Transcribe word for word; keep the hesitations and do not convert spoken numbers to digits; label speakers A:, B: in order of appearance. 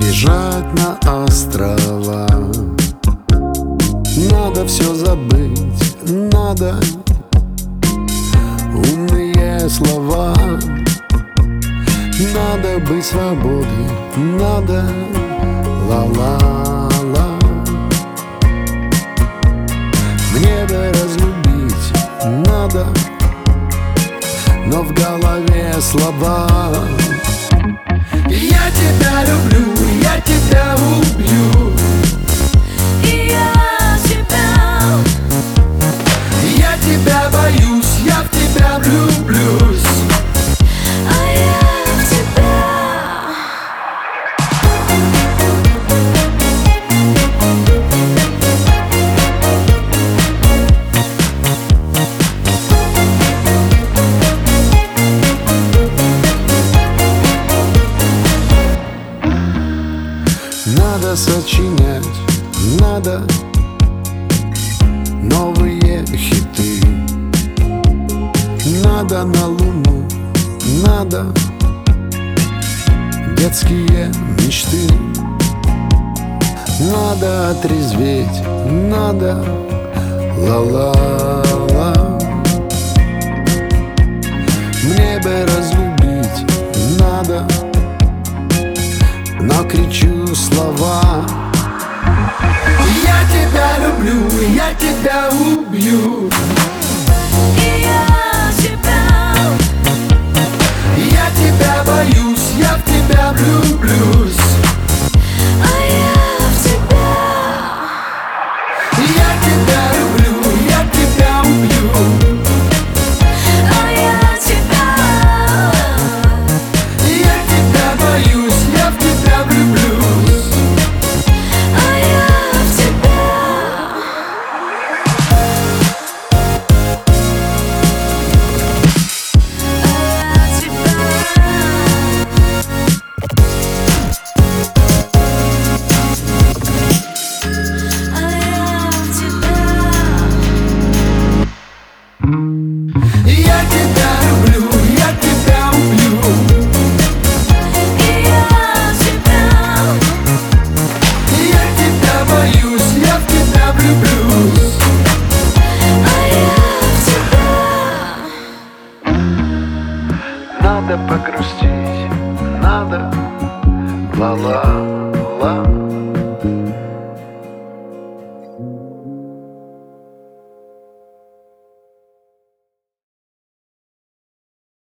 A: бежать на острова. Надо все забыть, надо умные слова. Надо быть свободой, надо ла-ла-ла. Мне бы разлюбить надо, но в голове слова. Я тебя люблю, я тебя убью.
B: И я тебя.
A: Я тебя боюсь, я в тебя влюблюсь.
B: А я в тебя.
A: Надо сочинять, надо новые хиты. Надо на луну, надо детские мечты. Надо отрезветь, надо ла-ла-ла. Мне бы разлюбить надо, но кричу слова. Я тебя люблю, я тебя убью.
B: И я тебя.
A: Я тебя боюсь, я в тебя влюблюсь.
B: А я в тебя.
A: Я тебя люблю, я тебя убью.
B: А я тебя.
A: Я тебя боюсь, я в тебя влюблюсь.
B: А я в тебя.
A: Я тебя люблю, я тебя убью.
B: И я тебя.
A: Я тебя боюсь, я в тебя влюблюсь.
B: А я в тебя.
A: Надо погрустить, надо ла-ла.